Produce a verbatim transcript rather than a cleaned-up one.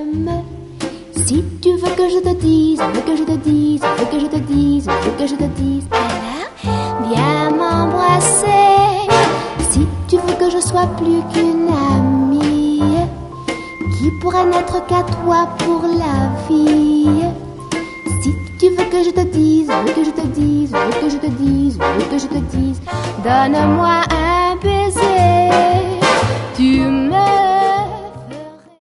t'aime. Si tu veux que je te dise, veux que je te dise, veux que je te dise, veux que je te dise, alors viens m'embrasser. Si tu veux que je sois plus qu'une amie, qui pourrait n'être qu'à toi pour la vie. Si tu veux que je te dise, veux que je te dise, veux que je te dise, veux que je te dise, donne-moi un